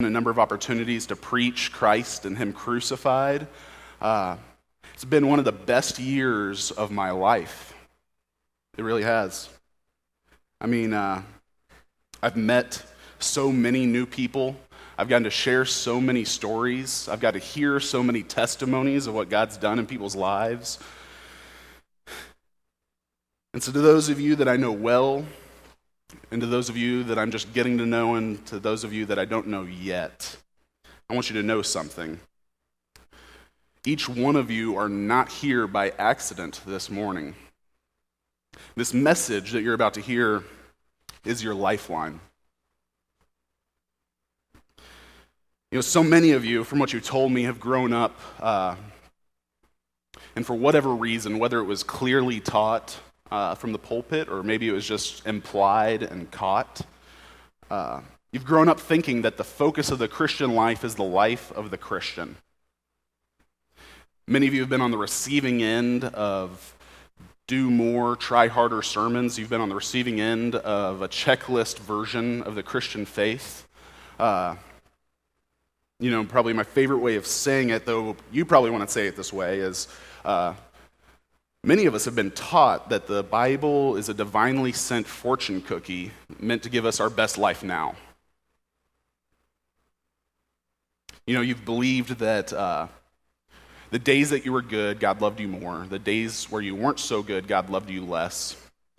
a number of opportunities to preach Christ and Him crucified. It's been one of the best years of my life. It really has. I mean, I've met so many new people. I've gotten to share so many stories. I've got to hear so many testimonies of what God's done in people's lives. And so to those of you that I know well, and to those of you that I'm just getting to know, and to those of you that I don't know yet, I want you to know something. Each one of you are not here by accident this morning. This message that you're about to hear is your lifeline. You know, so many of you, from what you told me, have grown up, and for whatever reason, whether it was clearly taught from the pulpit, or maybe it was just implied and caught. You've grown up thinking that the focus of the Christian life is the life of the Christian. Many of you have been on the receiving end of do more, try harder sermons. You've been on the receiving end of a checklist version of the Christian faith. Probably my favorite way of saying it, though you probably want to say it this way, is many of us have been taught that the Bible is a divinely sent fortune cookie meant to give us our best life now. You know, you've believed that the days that you were good, God loved you more. The days where you weren't so good, God loved you less.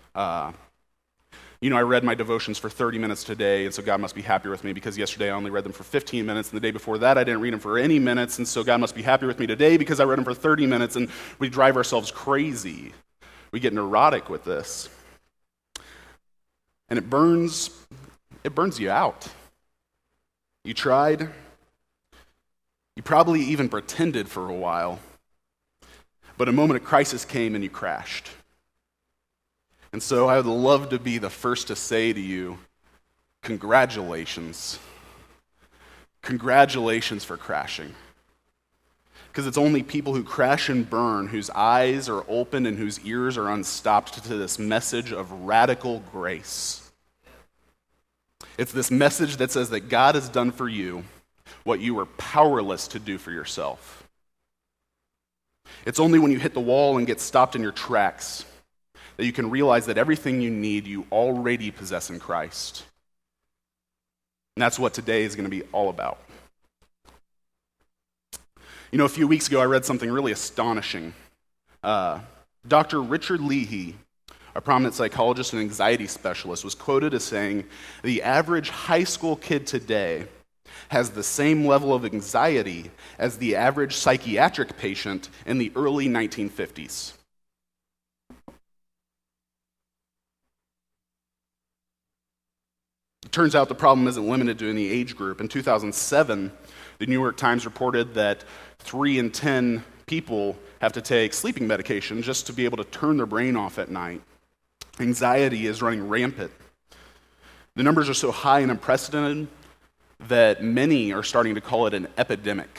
I read my devotions for 30 minutes today, and so God must be happy with me because yesterday I only read them for 15 minutes, and the day before that I didn't read them for any minutes, and so God must be happy with me today because I read them for 30 minutes, and we drive ourselves crazy. We get neurotic with this. And it burns you out. You tried. You probably even pretended for a while, but a moment of crisis came and you crashed. And so I would love to be the first to say to you, congratulations. Congratulations for crashing. Because it's only people who crash and burn, whose eyes are open and whose ears are unstopped to this message of radical grace. It's this message that says that God has done for you what you were powerless to do for yourself. It's only when you hit the wall and get stopped in your tracks that you can realize that everything you need, you already possess in Christ. And that's what today is going to be all about. You know, a few weeks ago, I read something really astonishing. Dr. Richard Leahy, a prominent psychologist and anxiety specialist, was quoted as saying, "The average high school kid today has the same level of anxiety as the average psychiatric patient in the early 1950s. It turns out the problem isn't limited to any age group. In 2007, the New York Times reported that 3 in 10 people have to take sleeping medication just to be able to turn their brain off at night. Anxiety is running rampant. The numbers are so high and unprecedented that many are starting to call it an epidemic.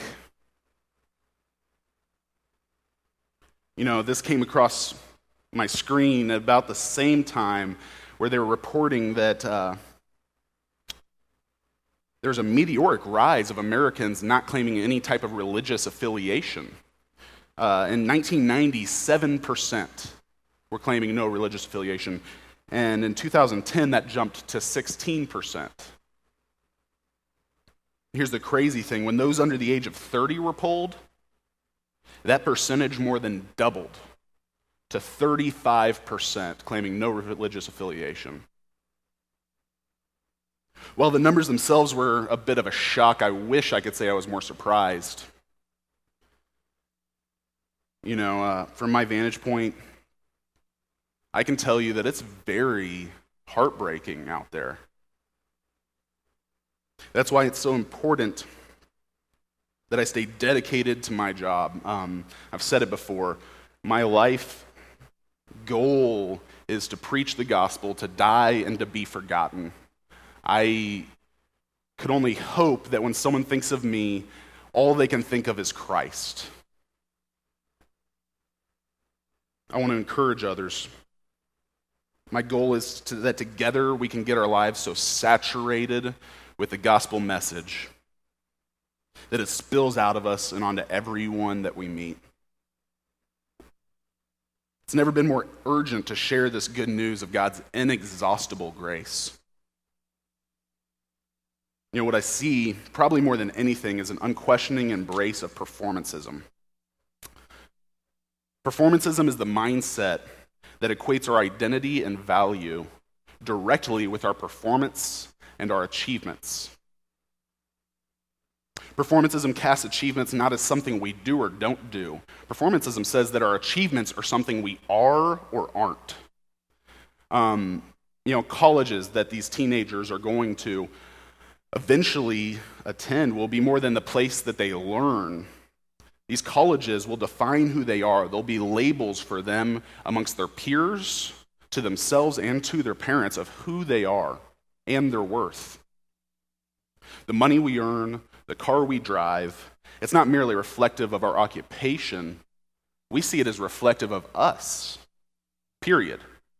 You know, this came across my screen at about the same time where they were reporting that there's a meteoric rise of Americans not claiming any type of religious affiliation. In 1990, 7% were claiming no religious affiliation, and in 2010, that jumped to 16%. Here's the crazy thing. When those under the age of 30 were polled, that percentage more than doubled to 35% claiming no religious affiliation. While the numbers themselves were a bit of a shock, I wish I could say I was more surprised. You know, from my vantage point, I can tell you that it's very heartbreaking out there. That's why it's so important that I stay dedicated to my job. I've said it before. My life goal is to preach the gospel, to die, and to be forgotten. I could only hope that when someone thinks of me, all they can think of is Christ. I want to encourage others. My goal is that together we can get our lives so saturated with the gospel message that it spills out of us and onto everyone that we meet. It's never been more urgent to share this good news of God's inexhaustible grace. You know, what I see, probably more than anything, is an unquestioning embrace of performancism. Performancism is the mindset that equates our identity and value directly with our performance and our achievements. Performancism casts achievements not as something we do or don't do. Performancism says that our achievements are something we are or aren't. Colleges that these teenagers are going to eventually attend will be more than the place that they learn. These colleges will define who they are. There'll be labels for them amongst their peers, to themselves, and to their parents of who they are and their worth. The money we earn, the car we drive, it's not merely reflective of our occupation. We see it as reflective of us, period.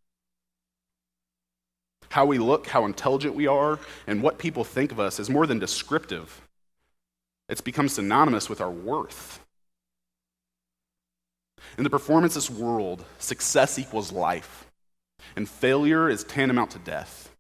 How we look, how intelligent we are, and what people think of us is more than descriptive. It's become synonymous with our worth. In the performances world, success equals life, and failure is tantamount to death.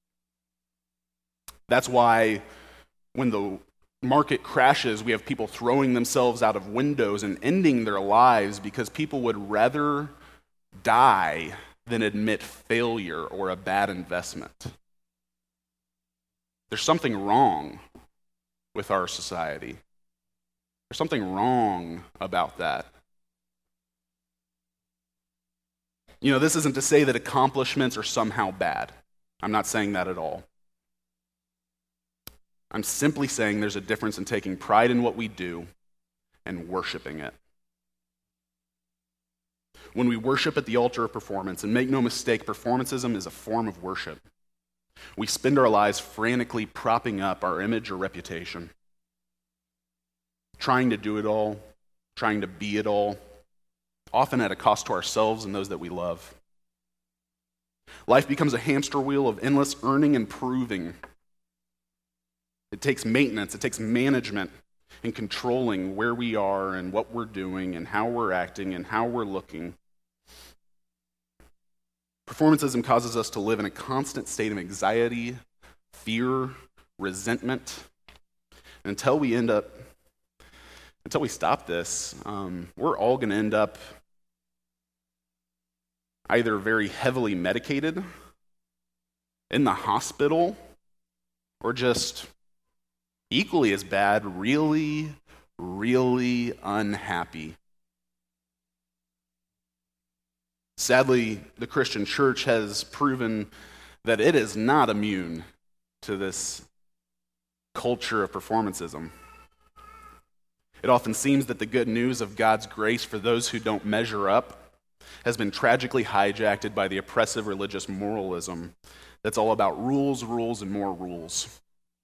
That's why when the market crashes, we have people throwing themselves out of windows and ending their lives because people would rather die than admit failure or a bad investment. There's something wrong with our society. There's something wrong about that. You know, this isn't to say that accomplishments are somehow bad. I'm not saying that at all. I'm simply saying there's a difference in taking pride in what we do and worshiping it. When we worship at the altar of performance, and make no mistake, performancism is a form of worship. We spend our lives frantically propping up our image or reputation, trying to do it all, trying to be it all, often at a cost to ourselves and those that we love. Life becomes a hamster wheel of endless earning and proving. It takes maintenance, it takes management and controlling where we are and what we're doing and how we're acting and how we're looking. Performancism causes us to live in a constant state of anxiety, fear, resentment. And until we stop this, we're all going to end up either very heavily medicated, in the hospital, or just equally as bad, really, really unhappy. Sadly, the Christian church has proven that it is not immune to this culture of performancism. It often seems that the good news of God's grace for those who don't measure up has been tragically hijacked by the oppressive religious moralism that's all about rules, rules, and more rules.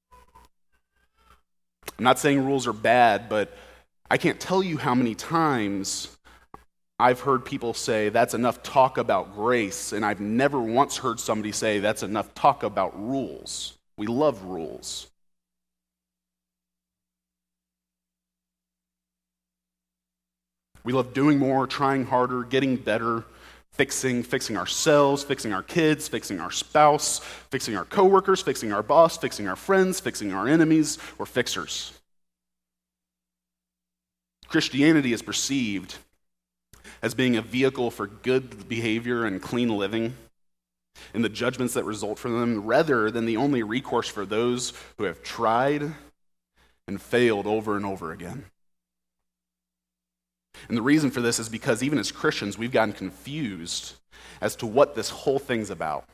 I'm not saying rules are bad, but I can't tell you how many times I've heard people say, that's enough talk about grace, and I've never once heard somebody say, that's enough talk about rules. We love rules. We love doing more, trying harder, getting better, fixing ourselves, fixing our kids, fixing our spouse, fixing our coworkers, fixing our boss, fixing our friends, fixing our enemies. We're fixers. Christianity is perceived as being a vehicle for good behavior and clean living and the judgments that result from them, rather than the only recourse for those who have tried and failed over and over again. And the reason for this is because even as Christians, we've gotten confused as to what this whole thing's about.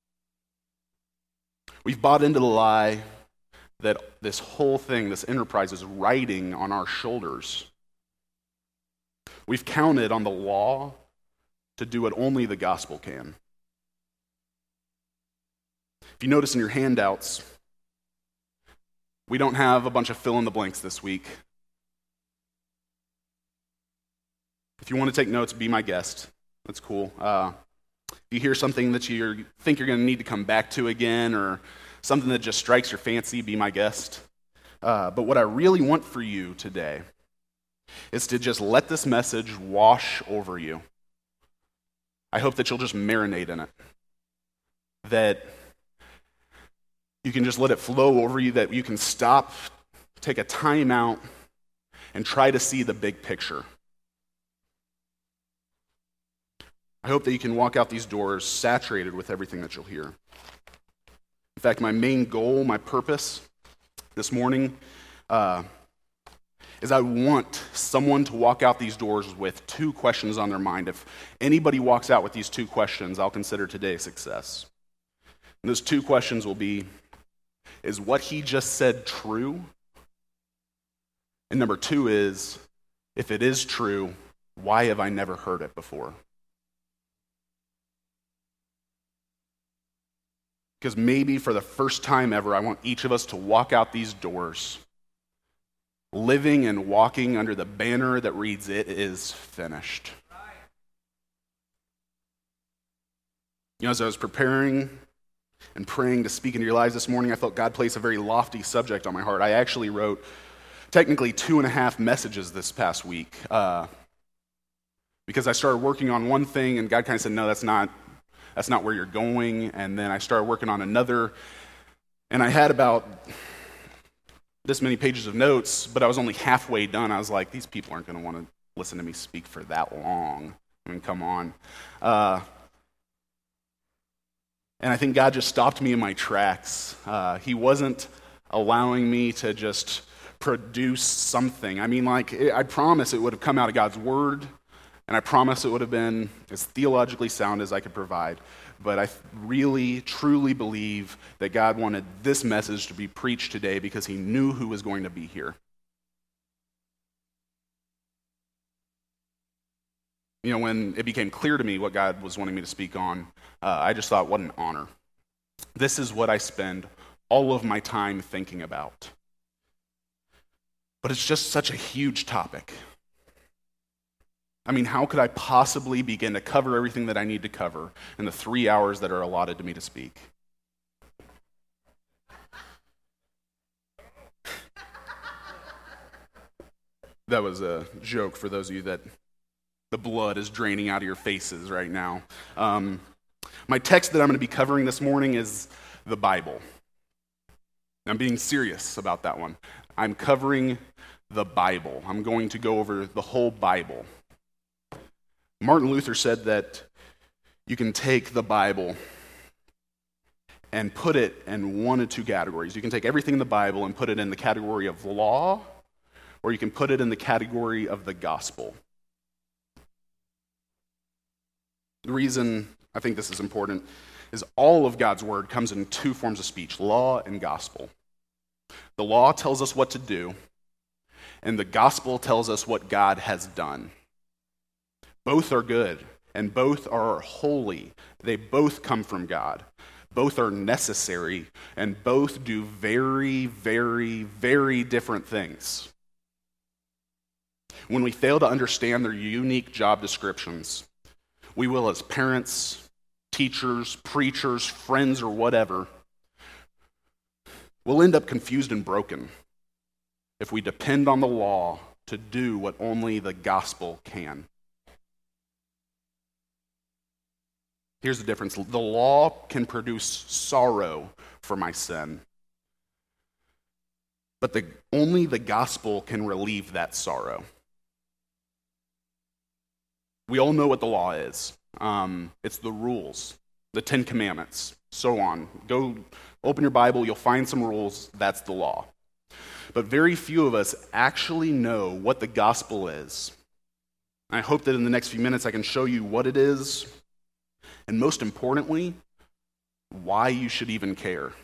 We've bought into the lie that this whole thing, this enterprise, is riding on our shoulders. We've counted on the law to do what only the gospel can. If you notice in your handouts, we don't have a bunch of fill in the blanks this week. If you want to take notes, be my guest. That's cool. If you hear something that you think you're going to need to come back to again, or something that just strikes your fancy, be my guest. But what I really want for you today is to just let this message wash over you. I hope that you'll just marinate in it. That you can just let it flow over you, that you can stop, take a time out, and try to see the big picture. I hope that you can walk out these doors saturated with everything that you'll hear. In fact, my main goal, my purpose this morning is I want someone to walk out these doors with two questions on their mind. If anybody walks out with these two questions, I'll consider today a success. And those two questions will be, is what he just said true? And number two is, if it is true, why have I never heard it before? Because maybe for the first time ever, I want each of us to walk out these doors living and walking under the banner that reads, "It is finished." You know, as I was preparing and praying to speak into your lives this morning, I felt God placed a very lofty subject on my heart. I actually wrote technically 2.5 messages this past week because I started working on one thing and God kind of said, no, that's not where you're going. And then I started working on another, and I had about this many pages of notes, but I was only halfway done. I was like, these people aren't going to want to listen to me speak for that long. I mean, come on. And I think God just stopped me in my tracks. He wasn't allowing me to just produce something. I mean, I promise it would have come out of God's word, and I promise it would have been as theologically sound as I could provide. But I really, truly believe that God wanted this message to be preached today because he knew who was going to be here. You know, when it became clear to me what God was wanting me to speak on, I just thought, what an honor. This is what I spend all of my time thinking about. But it's just such a huge topic. I mean, how could I possibly begin to cover everything that I need to cover in the 3 hours that are allotted to me to speak? That was a joke for those of you that the blood is draining out of your faces right now. My text that I'm going to be covering this morning is the Bible. I'm being serious about that one. I'm covering the Bible. I'm going to go over the whole Bible. Martin Luther said that you can take the Bible and put it in one of two categories. You can take everything in the Bible and put it in the category of law, or you can put it in the category of the gospel. The reason I think this is important is all of God's word comes in two forms of speech, law and gospel. The law tells us what to do, and the gospel tells us what God has done. Both are good, and both are holy. They both come from God. Both are necessary, and both do very, very, very different things. When we fail to understand their unique job descriptions, we will, as parents, teachers, preachers, friends, or whatever, we'll end up confused and broken if we depend on the law to do what only the gospel can. Here's the difference. The law can produce sorrow for my sin, but only the gospel can relieve that sorrow. We all know what the law is. It's the rules, the 10 Commandments, so on. Go open your Bible, you'll find some rules. That's the law. But very few of us actually know what the gospel is. I hope that in the next few minutes I can show you what it is, and most importantly, why you should even care.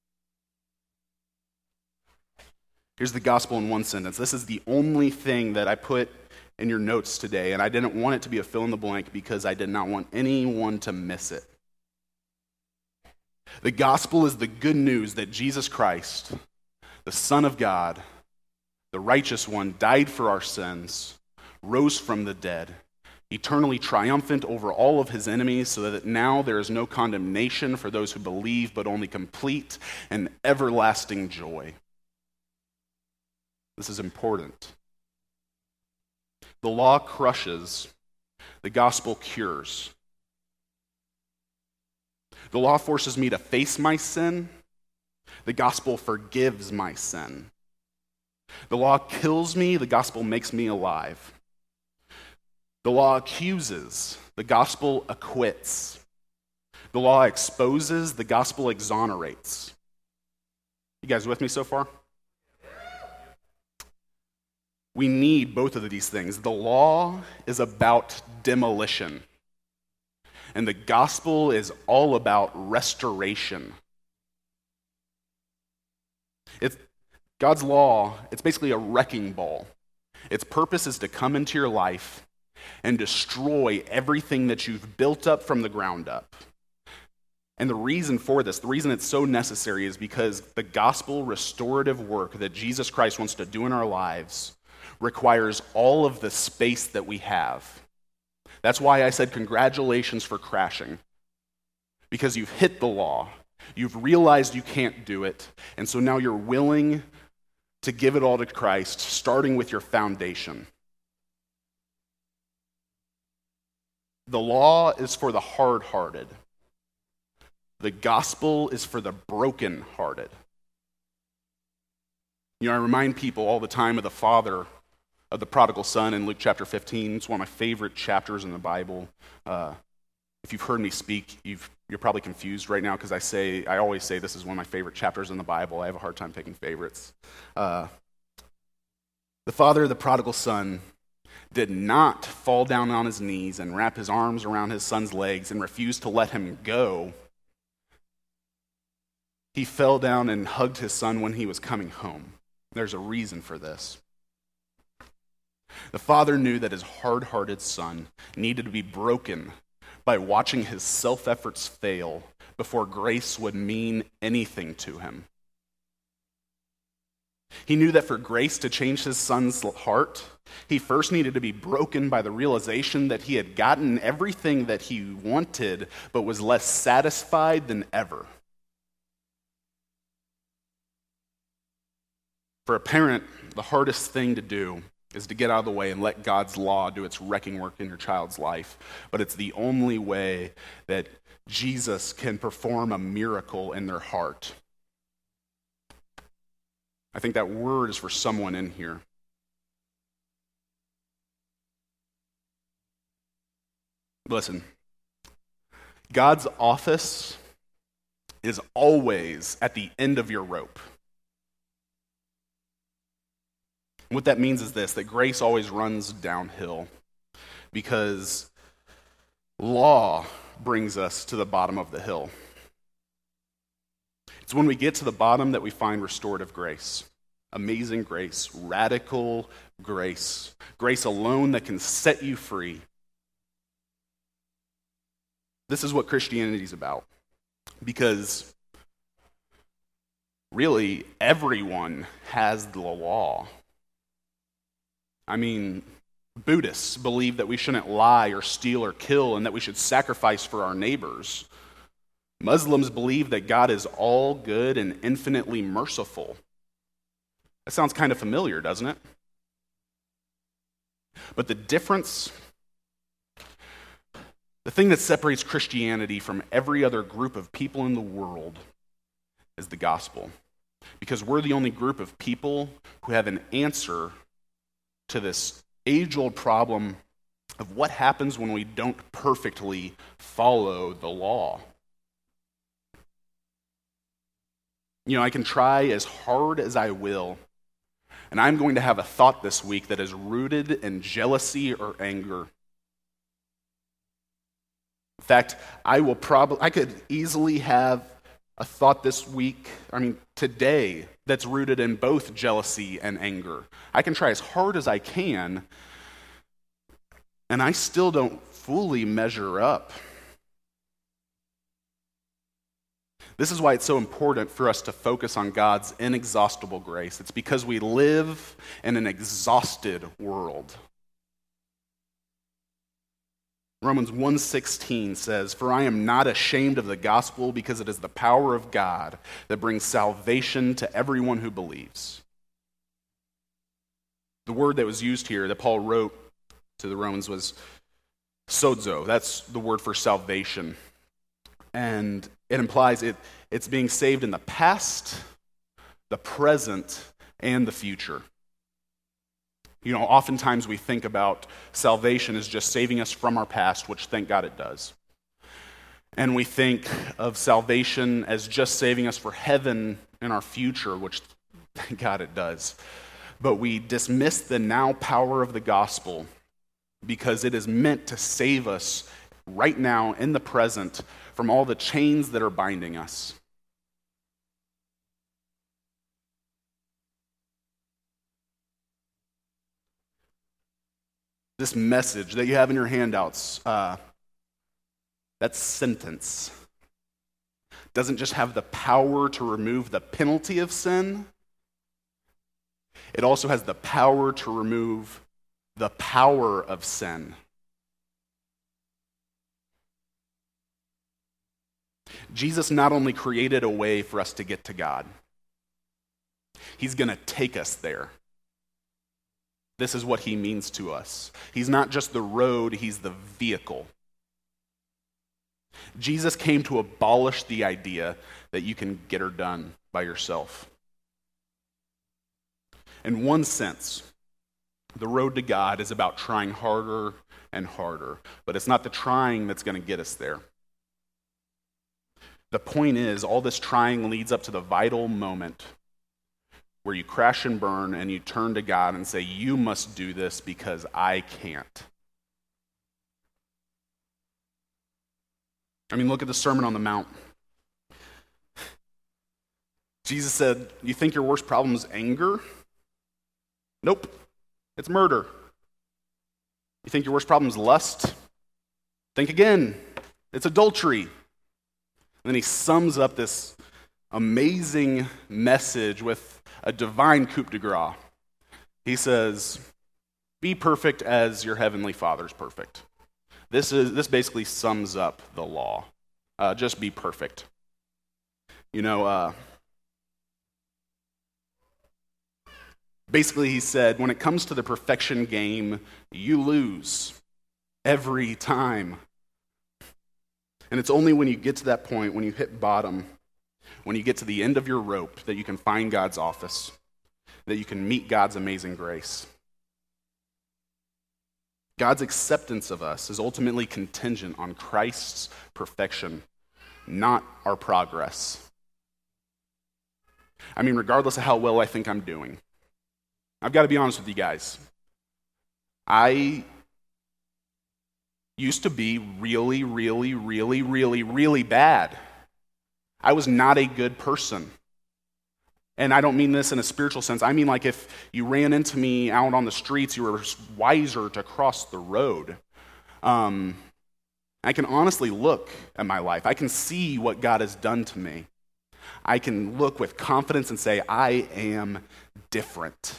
Here's the gospel in one sentence. This is the only thing that I put in your notes today, and I didn't want it to be a fill in the blank because I did not want anyone to miss it. The gospel is the good news that Jesus Christ, the Son of God, the righteous one, died for our sins, rose from the dead, eternally triumphant over all of his enemies, so that now there is no condemnation for those who believe, but only complete and everlasting joy. This is important. The law crushes, the gospel cures. The law forces me to face my sin, the gospel forgives my sin. The law kills me, the gospel makes me alive. The law accuses, the gospel acquits. The law exposes, the gospel exonerates. You guys with me so far? We need both of these things. The law is about demolition, and the gospel is all about restoration. God's law, it's basically a wrecking ball. Its purpose is to come into your life and destroy everything that you've built up from the ground up. And the reason for this, the reason it's so necessary is because the gospel restorative work that Jesus Christ wants to do in our lives requires all of the space that we have. That's why I said congratulations for crashing. Because you've hit the law, you've realized you can't do it, and so now you're willing to give it all to Christ, starting with your foundation. The law is for the hard-hearted. The gospel is for the broken-hearted. You know, I remind people all the time of the father of the prodigal son in Luke chapter 15. It's one of my favorite chapters in the Bible. If you've heard me speak, you're probably confused right now because I always say this is one of my favorite chapters in the Bible. I have a hard time picking favorites. The father of the prodigal son did not fall down on his knees and wrap his arms around his son's legs and refuse to let him go. He fell down and hugged his son when he was coming home. There's a reason for this. The father knew that his hard-hearted son needed to be broken by watching his self-efforts fail before grace would mean anything to him. He knew that for grace to change his son's heart, he first needed to be broken by the realization that he had gotten everything that he wanted, but was less satisfied than ever. For a parent, the hardest thing to do is to get out of the way and let God's law do its wrecking work in your child's life. But it's the only way that Jesus can perform a miracle in their heart. I think that word is for someone in here. Listen, God's office is always at the end of your rope. What that means is this, that grace always runs downhill because law brings us to the bottom of the hill. It's when we get to the bottom that we find restorative grace, amazing grace, radical grace, grace alone that can set you free. This is what Christianity is about, because really everyone has the law. I mean, Buddhists believe that we shouldn't lie or steal or kill and that we should sacrifice for our neighbors. Muslims believe that God is all good and infinitely merciful. That sounds kind of familiar, doesn't it? But the difference, the thing that separates Christianity from every other group of people in the world is the gospel. Because we're the only group of people who have an answer to this age-old problem of what happens when we don't perfectly follow the law. You know, I can try as hard as I will, and I'm going to have a thought this week that is rooted in jealousy or anger. In fact, I could easily have a thought today, that's rooted in both jealousy and anger. I can try as hard as I can, and I still don't fully measure up. This is why it's so important for us to focus on God's inexhaustible grace. It's because we live in an exhausted world. Romans 1:16 says, "For I am not ashamed of the gospel, because it is the power of God that brings salvation to everyone who believes." The word that was used here that Paul wrote to the Romans was sozo. That's the word for salvation. And it implies it's being saved in the past, the present, and the future. Oftentimes we think about salvation as just saving us from our past, which thank God it does. And we think of salvation as just saving us for heaven in our future, which thank God it does. But we dismiss the now power of the gospel because it is meant to save us right now in the present from all the chains that are binding us. This message that you have in your handouts, that sentence, doesn't just have the power to remove the penalty of sin, it also has the power to remove the power of sin. Jesus not only created a way for us to get to God, he's going to take us there. This is what he means to us. He's not just the road, he's the vehicle. Jesus came to abolish the idea that you can get her done by yourself. In one sense, the road to God is about trying harder and harder, but it's not the trying that's going to get us there. The point is, all this trying leads up to the vital moment where you crash and burn and you turn to God and say, you must do this because I can't. Look at the Sermon on the Mount. Jesus said, you think your worst problem is anger? Nope, it's murder. You think your worst problem is lust? Think again, it's adultery. And then he sums up this amazing message with a divine coup de grace. He says, be perfect as your heavenly Father's perfect. This basically sums up the law. Just be perfect. Basically he said, when it comes to the perfection game, you lose every time. And it's only when you get to that point, when you hit bottom, when you get to the end of your rope, that you can find God's office, that you can meet God's amazing grace. God's acceptance of us is ultimately contingent on Christ's perfection, not our progress. Regardless of how well I think I'm doing, I've got to be honest with you guys. I used to be really, really, really, really, really bad. I was not a good person. And I don't mean this in a spiritual sense. I mean like if you ran into me out on the streets, you were wiser to cross the road. I can honestly look at my life. I can see what God has done to me. I can look with confidence and say, I am different.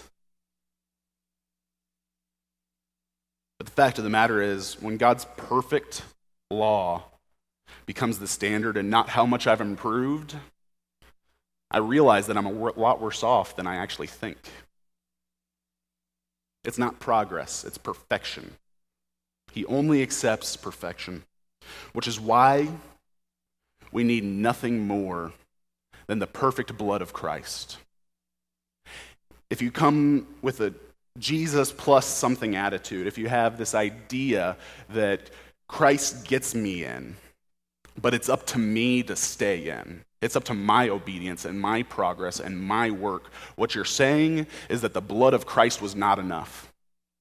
But the fact of the matter is, when God's perfect law becomes the standard and not how much I've improved, I realize that I'm a lot worse off than I actually think. It's not progress, it's perfection. He only accepts perfection, which is why we need nothing more than the perfect blood of Christ. If you come with a Jesus plus something attitude, if you have this idea that Christ gets me in, but it's up to me to stay in, it's up to my obedience and my progress and my work, what you're saying is that the blood of Christ was not enough.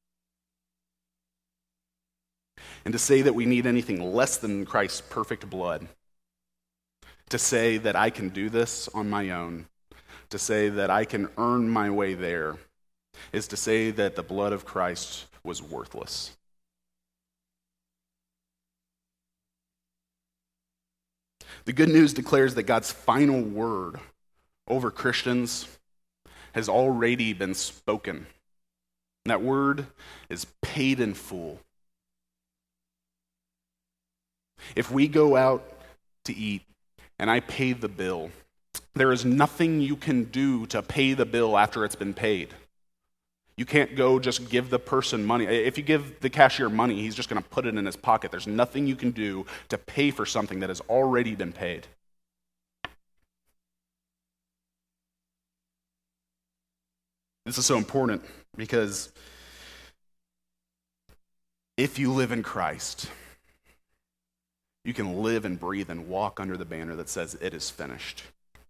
And to say that we need anything less than Christ's perfect blood, to say that I can do this on my own, to say that I can earn my way there, is to say that the blood of Christ was worthless. The good news declares that God's final word over Christians has already been spoken. And that word is paid in full. If we go out to eat and I pay the bill, there is nothing you can do to pay the bill after it's been paid. You can't go just give the person money. If you give the cashier money, he's just going to put it in his pocket. There's nothing you can do to pay for something that has already been paid. This is so important because if you live in Christ, you can live and breathe and walk under the banner that says it is finished.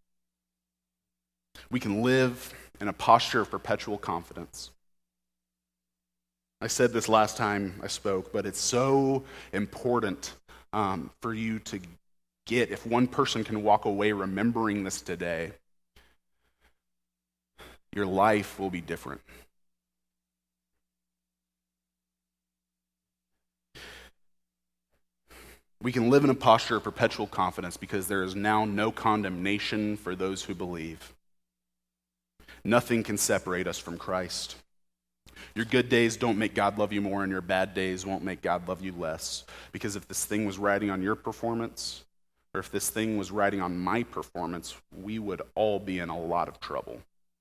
We can live in a posture of perpetual confidence. I said this last time I spoke, but it's so important for you to get. If one person can walk away remembering this today, your life will be different. We can live in a posture of perpetual confidence because there is now no condemnation for those who believe. Nothing can separate us from Christ. Your good days don't make God love you more, and your bad days won't make God love you less. Because if this thing was riding on your performance, or if this thing was riding on my performance, we would all be in a lot of trouble.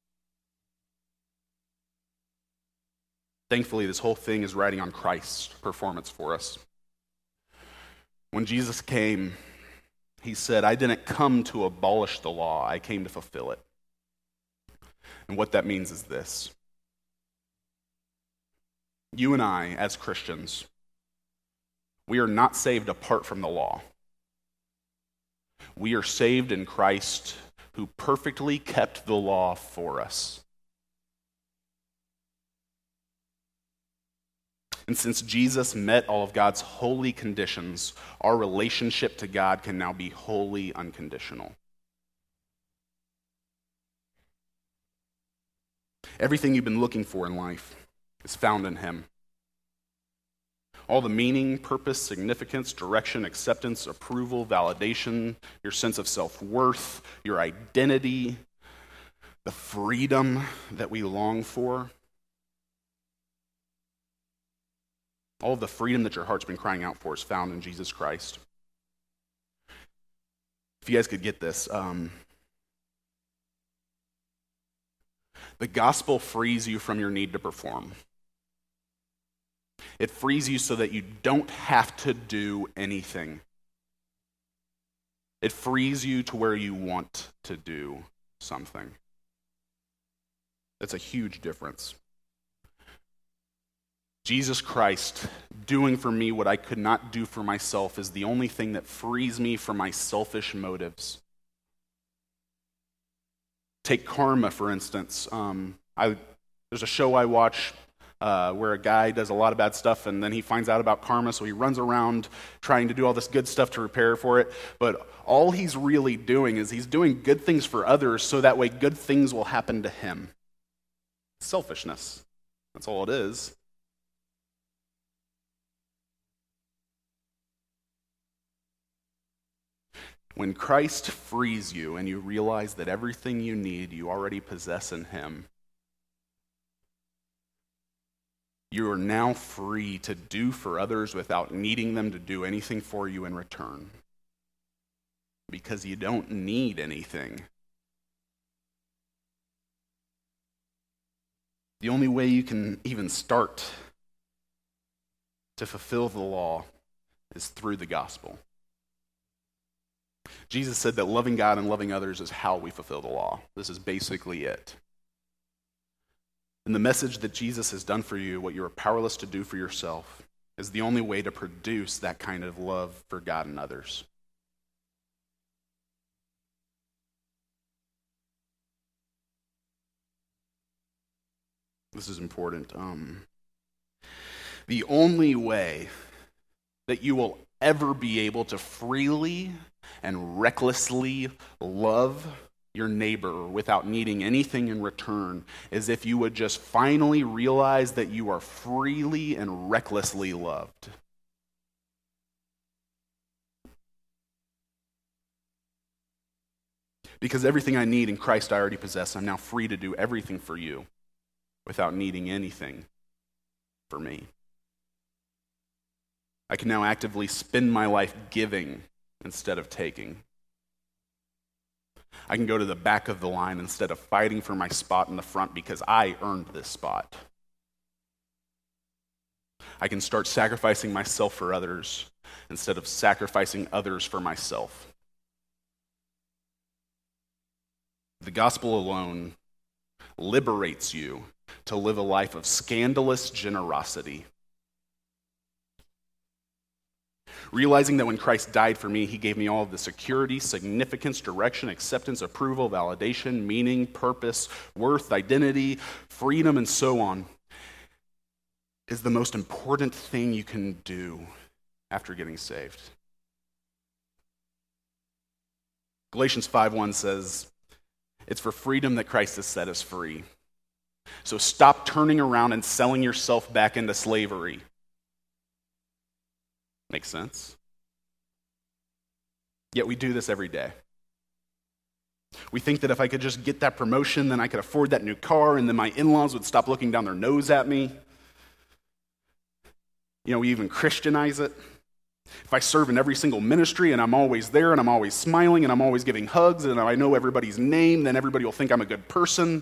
Thankfully, this whole thing is riding on Christ's performance for us. When Jesus came, he said, "I didn't come to abolish the law, I came to fulfill it." And what that means is this. You and I, as Christians, we are not saved apart from the law. We are saved in Christ, who perfectly kept the law for us. And since Jesus met all of God's holy conditions, our relationship to God can now be wholly unconditional. Everything you've been looking for in life is found in him. All the meaning, purpose, significance, direction, acceptance, approval, validation, your sense of self-worth, your identity, the freedom that we long for, all of the freedom that your heart's been crying out for is found in Jesus Christ. If you guys could get this, the gospel frees you from your need to perform. It frees you so that you don't have to do anything. It frees you to where you want to do something. That's a huge difference. Jesus Christ doing for me what I could not do for myself is the only thing that frees me from my selfish motives. Take Karma, for instance. There's a show I watch where a guy does a lot of bad stuff and then he finds out about karma, so he runs around trying to do all this good stuff to prepare for it. But all he's really doing is he's doing good things for others so that way good things will happen to him. Selfishness. That's all it is. When Christ frees you and you realize that everything you need you already possess in him, you are now free to do for others without needing them to do anything for you in return. Because you don't need anything. The only way you can even start to fulfill the law is through the gospel. Jesus said that loving God and loving others is how we fulfill the law. This is basically it. And the message that Jesus has done for you, what you are powerless to do for yourself, is the only way to produce that kind of love for God and others. This is important. The only way that you will ever be able to freely and recklessly love your neighbor without needing anything in return is if you would just finally realize that you are freely and recklessly loved. Because everything I need in Christ I already possess. I'm now free to do everything for you without needing anything for me. I can now actively spend my life giving instead of taking. I can go to the back of the line instead of fighting for my spot in the front because I earned this spot. I can start sacrificing myself for others instead of sacrificing others for myself. The gospel alone liberates you to live a life of scandalous generosity. Realizing that when Christ died for me, he gave me all of the security, significance, direction, acceptance, approval, validation, meaning, purpose, worth, identity, freedom, and so on, is the most important thing you can do after getting saved. Galatians 5:1 says, it's for freedom that Christ has set us free. So stop turning around and selling yourself back into slavery. Makes sense? Yet we do this every day. We think that if I could just get that promotion, then I could afford that new car, and then my in-laws would stop looking down their nose at me. We even Christianize it. If I serve in every single ministry and I'm always there and I'm always smiling and I'm always giving hugs and I know everybody's name, then everybody will think I'm a good person.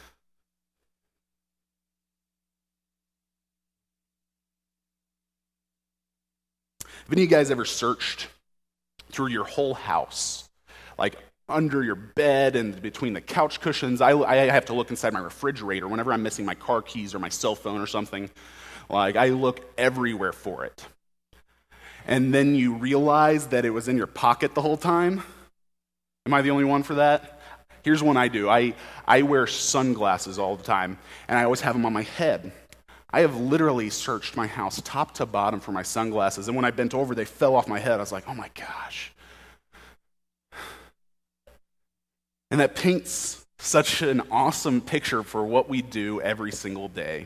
Have any of you guys ever searched through your whole house? Like under your bed and between the couch cushions? I have to look inside my refrigerator whenever I'm missing my car keys or my cell phone or something. Like I look everywhere for it. And then you realize that it was in your pocket the whole time? Am I the only one for that? Here's one I do. I wear sunglasses all the time, and I always have them on my head. I have literally searched my house top to bottom for my sunglasses, and when I bent over, they fell off my head. I was like, oh my gosh. And that paints such an awesome picture for what we do every single day.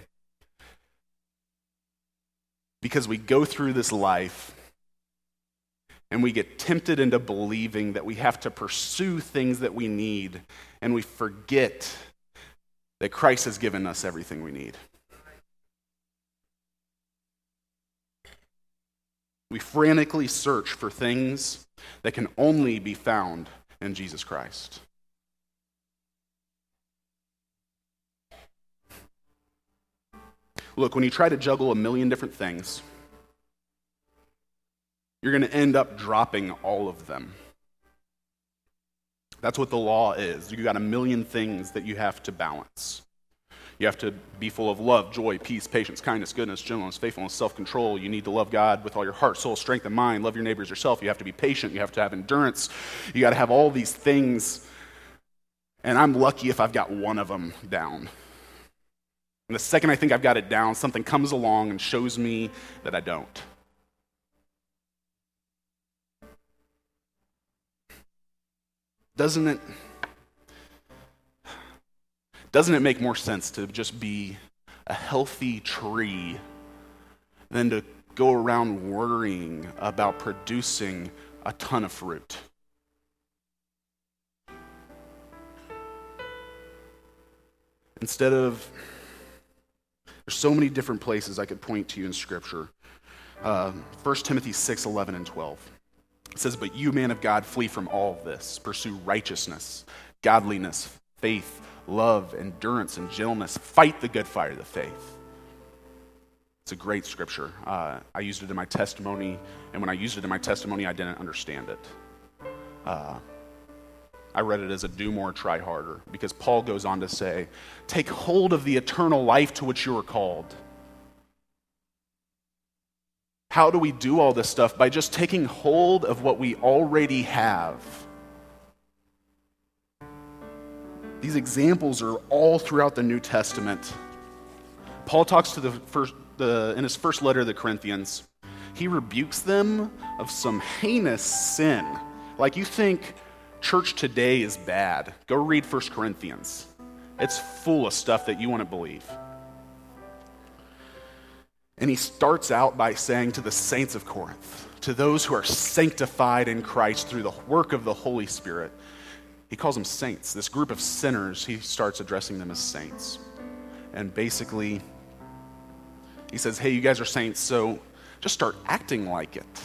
Because we go through this life, and we get tempted into believing that we have to pursue things that we need, and we forget that Christ has given us everything we need. We frantically search for things that can only be found in Jesus Christ. Look, when you try to juggle a million different things, you're going to end up dropping all of them. That's what the law is. You got a million things that you have to balance. You have to be full of love, joy, peace, patience, kindness, goodness, gentleness, faithfulness, self-control. You need to love God with all your heart, soul, strength, and mind. Love your neighbor as yourself. You have to be patient. You have to have endurance. You got to have all these things. And I'm lucky if I've got one of them down. And the second I think I've got it down, something comes along and shows me that I don't. Doesn't it make more sense to just be a healthy tree than to go around worrying about producing a ton of fruit? Instead of, there's so many different places I could point to you in Scripture. 1 Timothy 6, 11 and 12. It says, but you, man of God, flee from all this. Pursue righteousness, godliness, faith, love, endurance, and gentleness. Fight the good fight of the faith. It's a great scripture. I used it in my testimony, and when I used it in my testimony, I didn't understand it. I read it as a do more, try harder, because Paul goes on to say, take hold of the eternal life to which you are called. How do we do all this stuff? By just taking hold of what we already have. These examples are all throughout the New Testament. Paul talks to in his first letter to the Corinthians. He rebukes them of some heinous sin. Like you think church today is bad. Go read 1 Corinthians. It's full of stuff that you wouldn't believe. And he starts out by saying to the saints of Corinth, to those who are sanctified in Christ through the work of the Holy Spirit, he calls them saints. This group of sinners, he starts addressing them as saints. And basically, he says, hey, you guys are saints, so just start acting like it.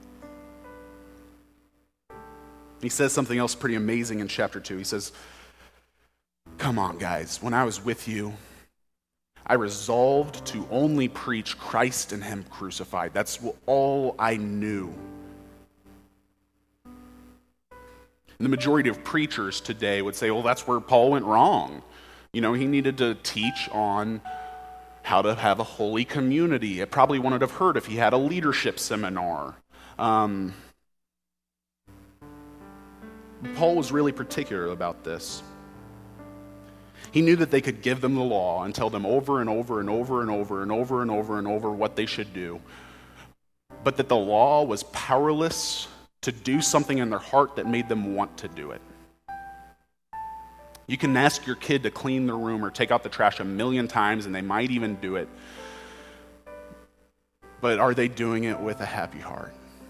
He says something else pretty amazing in chapter 2. He says, come on, guys, when I was with you, I resolved to only preach Christ and Him crucified. That's all I knew. And the majority of preachers today would say, well, that's where Paul went wrong. He needed to teach on how to have a holy community. It probably wouldn't have hurt if he had a leadership seminar. Paul was really particular about this. He knew that they could give them the law and tell them over and over and over and over and over and over and over what they should do, but that the law was powerless to do something in their heart that made them want to do it. You can ask your kid to clean their room or take out the trash 1,000,000 times, and they might even do it. But are they doing it with a happy heart?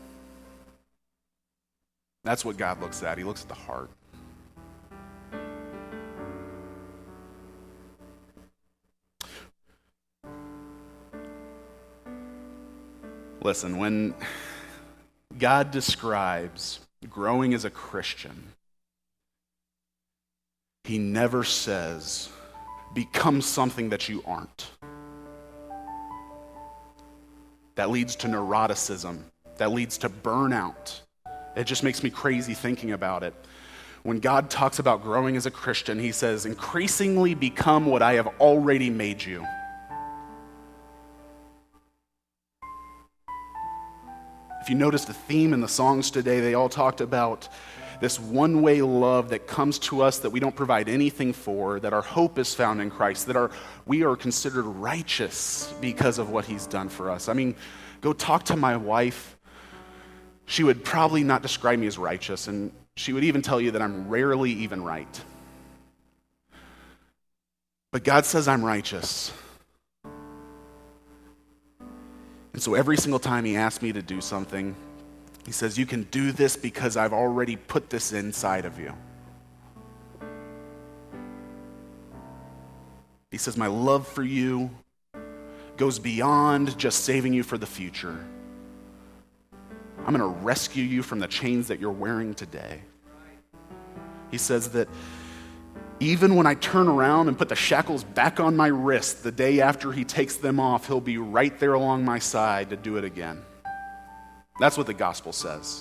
That's what God looks at. He looks at the heart. Listen, when God describes growing as a Christian, He never says, become something that you aren't. That leads to neuroticism. That leads to burnout. It just makes me crazy thinking about it. When God talks about growing as a Christian, He says, increasingly become what I have already made you. If you notice the theme in the songs today, they all talked about this one-way love that comes to us that we don't provide anything for, that our hope is found in Christ, that we are considered righteous because of what He's done for us. I mean, go talk to my wife. She would probably not describe me as righteous, and she would even tell you that I'm rarely even right. But God says I'm righteous. And so every single time He asks me to do something, He says, you can do this because I've already put this inside of you. He says, my love for you goes beyond just saving you for the future. I'm going to rescue you from the chains that you're wearing today. He says that even when I turn around and put the shackles back on my wrist the day after He takes them off, He'll be right there along my side to do it again. That's what the gospel says.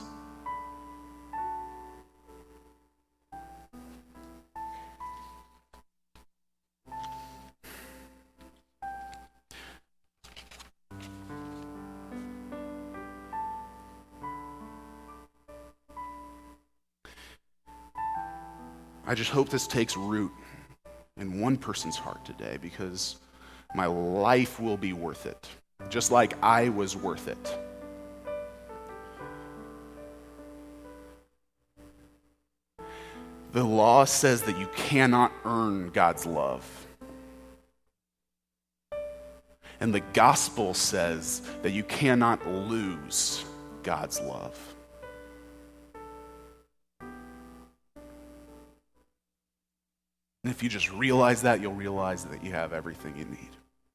I just hope this takes root in one person's heart today, because my life will be worth it, just like I was worth it. The law says that you cannot earn God's love. And the gospel says that you cannot lose God's love. And if you just realize that, you'll realize that you have everything you need.